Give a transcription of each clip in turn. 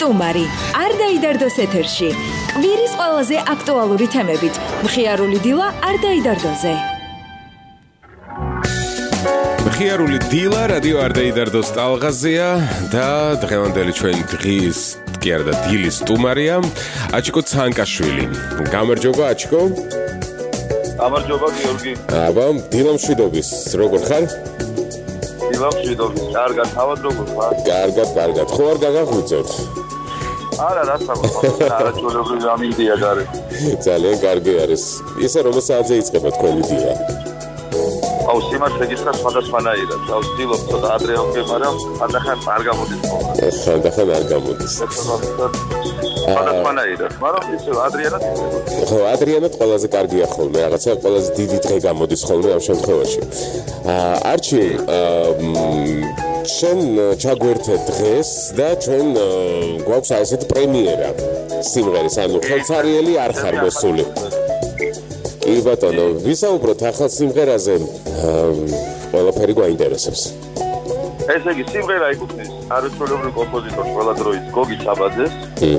სტუმარი. არ დაიდარდოს ეთერში. კვირის ყველაზე აქტუალური თემებით. მხიარული დილა არ დაიდარდოზე. მხიარული დილა რადიო არ დაიდარდოს ტალღაზეა და დღევანდელი ჩვენი დღის კი არა და დილის სტუმარია აჩიკო ცანკაშვილი. გამარჯობა აჩიკო. გამარჯობა გიორგი. აბა დილა მშვიდობის როგორ ხარ? დილა მშვიდობის. კარგად თავად როგორ ხარ? კარგად. ხო არ გაგაღვიძოთ? არა რა საქმეა, არაჩვეულებრივი ამინდია გარე. ძალიან კარგი არის. ისე რომ საათზე იწყება თქვენი დილა. აუ სიმართლე გითხრა სხვადასხვანაირად. აუ ვცდილობ ცოტა ადრე ავგე, მაგრამ ხანდახან არ გამოდის ხოლმე. ხანდახან არ გამოდის. სხვადასხვანაირად, მაგრამ ისე ადრიანად იქნება. ხო, ადრიანად ყველაზე კარგია ხოლმე, რაღაცა ყველაზე დიდი დღე გამოდის ხოლმე ამ შემთხვევაში. არჩი, ჩვენ ჩაგვერთეთ დღეს და ჩვენ გვაქვს აი ესეთი პრემიერა სიმღერის, ანუ ხელცარიელი არ ხარ მოსული. კი ბატონო, ვისაუბროთ ახალ სიმღერაზე, ყველაფერი გვაინტერესებს. ესე იგი, სიმღერა ეკუთვნის არაჩვეულებრივ კომპოზიტორს ყველა დროის გოგი საბაძეს.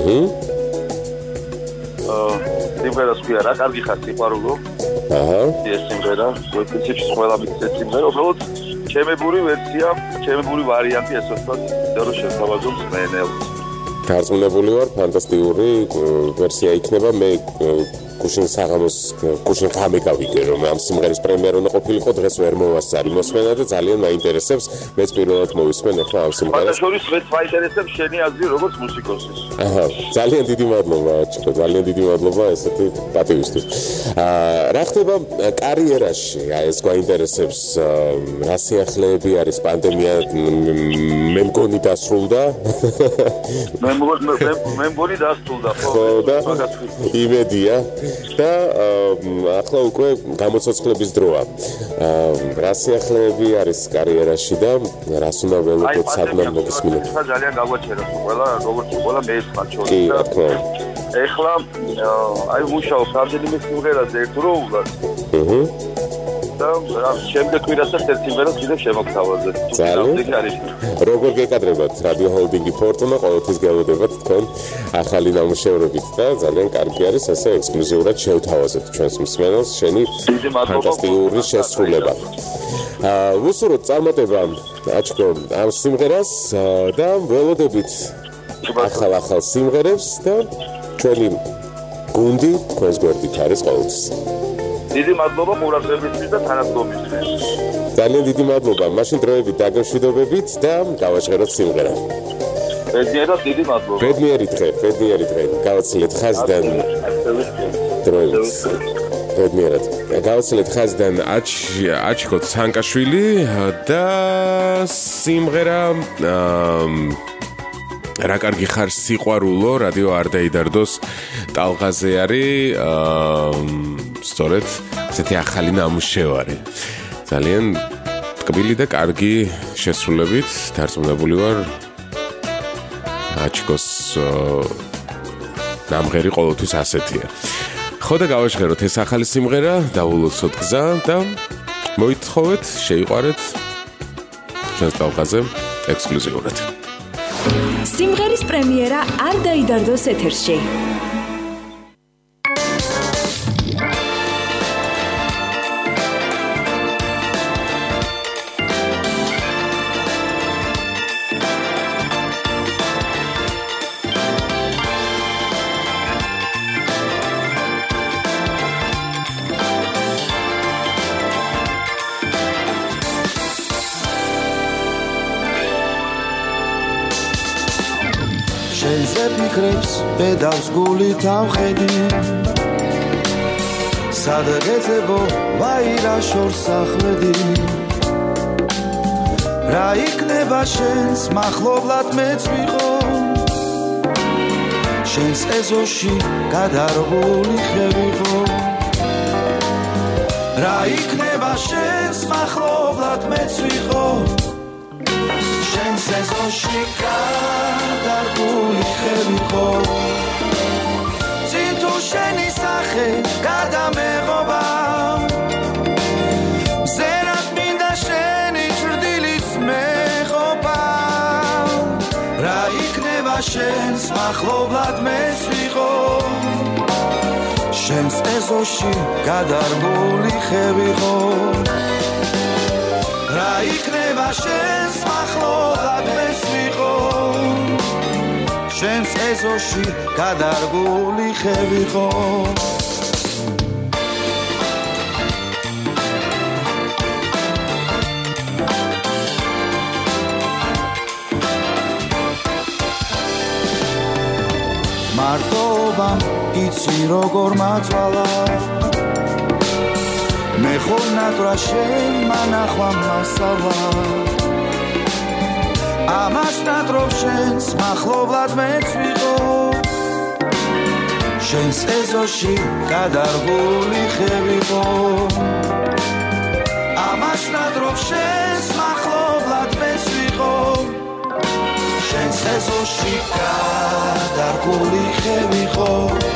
სიმღერას ქვია რა კარგი ხარ სიყვარულო. ეს სიმღერა, პრინციპში ყველა მითხრა სიმღერა, უბრალოდ ჩემებური ვერსია, ჩემებური ვარიანტი ესე ვთქვათ, რომ შესაბამისად მენელს. დარწმუნებული ვარ, ფანტასტიკური ვერსია იქნება. მე გუშინ საღამოს გუშინ ხამე გავიგე რომ ამ სიმღერის პრემიერა უნდა ყოფილიყო, დღეს ვერ მოვასწარი მოსმენა და ძალიან მაინტერესებს. მეც პირველად მოვისმენ ახლა ამ სიმღერას. შორის მეც მაინტერესებს შენი აზრი როგორც მუსიკოსის. ძალიან დიდი მადლობა, ჩიკო, ძალიან დიდი მადლობა ესეთი პატივისთვის. რა ხდება კარიერაში? აი ეს გვაინტერესებს, რა სიახლეები არის პანდემია მე მგონი დასრულდა. მე მგონი დასრულდა, ხო და იმედია. და ახლა უკვე გამოცოცხლების დროა. რა სიახლეები არის კარიერაში და რას უნდა ველოდოთ სადმე მოგისმინოთ? ძალიან გაგვაჩერებს ყველა მეცხრა შორის. კი, რა თქმა უნდა. ეხლა აი მუშაობ რამდენიმე სიმღერაზე ერთდროულად. და შემდეგ კვირასაც ერთ სიმღერას კიდევ შემოგთავაზე. ძალიან. როგორ გეკადრებათ რადიო ჰოლდინგი ფორტუნა, ყოველთვის გელოდებათ თქვენ ახალი ნამუშევრებით და ძალიან კარგი არის ესე ექსკლუზიურად შევთავაზეთ ჩვენს მსმენელს შენი ფანტასტიკური შესრულება. ვუსურვოთ წარმატება აჩკო ამ სიმღერას და ველოდებით ახალ სიმღერებს და ჩვენი გუნდი თქვენს გვერდით არის ყოველთვის. დიდი მადლობა ყურადღებისთვის და თანადგომისთვის. ძალიან დიდი მადლობა. მაშინ დროებით დაგემშვიდობებით და გავაჟღეროთ სიმღერა. ბედნიერად დიდი მადლობა. ბედნიერი დღე. გავაცილეთ ხაზიდან დროებით. ბედნიერად. გავაცილეთ ხაზიდან აჩიკო ცანკაშვილი და სიმღერა რა კარგი ხარ სიყვარულო, რადიო არ დაიდარდოს ტალღაზე არის სწორედ ესეთი ახალი ნამუშევარი. ძალიან ტკბილი და კარგი შესრულებით დარწმუნებული ვარ აჩიკოს ნამღერი ყოველთვის ასეთია. ხო და გავაჟღეროთ ეს ახალი სიმღერა, დავულოცოთ გზა და მოითხოვეთ, შეიყვარეთ ჩვენს ტალღაზე ექსკლუზიურად. სიმღერის პრემიერა არ დაიდარდოს ეთერში. შენზე ფიქრებს პედალს გულით ამხედი სადღეცებო ვაირა შორს ახვედი რა იქნება შენს მახლობლად მეც ვიყო შენს ეზოში გადარგული ხევიყო რა იქნება შენს მახლობლად მეც ვიყო შენს ეზოში გადარგული ხევიყო წინ თუ შენი სახე გადამეღობა მზერად მინდა შენი ჭრდილიც მეღობა რა იქნება შენს მახლობლად მეც ვიყო შენს ეზოში გადარგული ხე ვიყო რა იქნება შენს მახლობლად მეც ვიყო შენს ეზოში გადარგული ხე ვიყო მარტობამ იცი როგორ მაწვალა მე ხომ ნატრა შენ მანახვა მასალა ამას ნატრობ შენს მახლობლად მეც ვიყო შენს ეზოში გადარგული ხე ვიყო ამას ნატრობ შენს მახლობლად მეც ვიყო შენს ეზოში გადარგული ხე ვიყო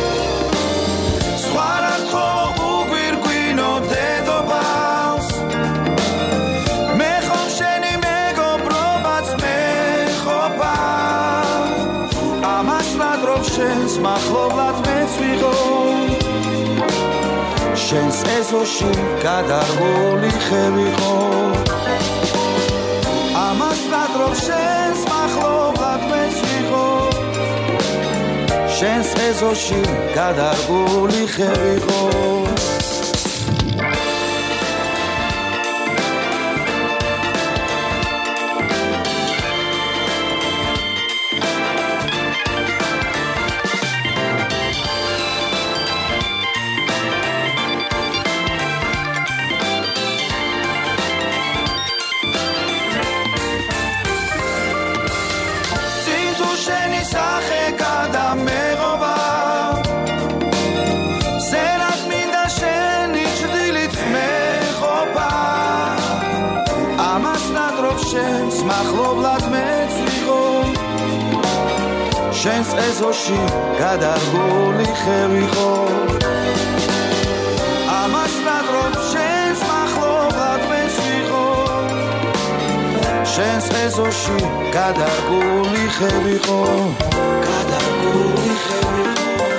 სხვა რატო უგვირგვინო დედოფალს მე ხომ შენი მეგობრობაც მეყოფა ამას ნადრობ შენს მახლობლად მეც ვიყო შენს ეზოში გადარგული ხე ვიყო ამას ნადრობ შენს მახლობლად მეც ვიყო შენს ეზოში გადარგული ხე ვიყო შენს მახლობლად მეც ვიყო შენს ეზოში გადარგული ხე ვიყო ამას ნადრობ შენს მახლობლად მეც ვიყო შენს ეზოში გადარგული ხე ვიყო გადარგული ხე ვიყო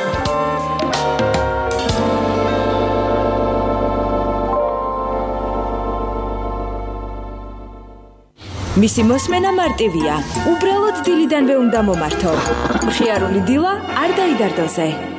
მისი მოსმენა მარტივია. უბრალოდ დილიდანვე უნდა მომართო. მხიარული დილა არ დაიდარდოზე.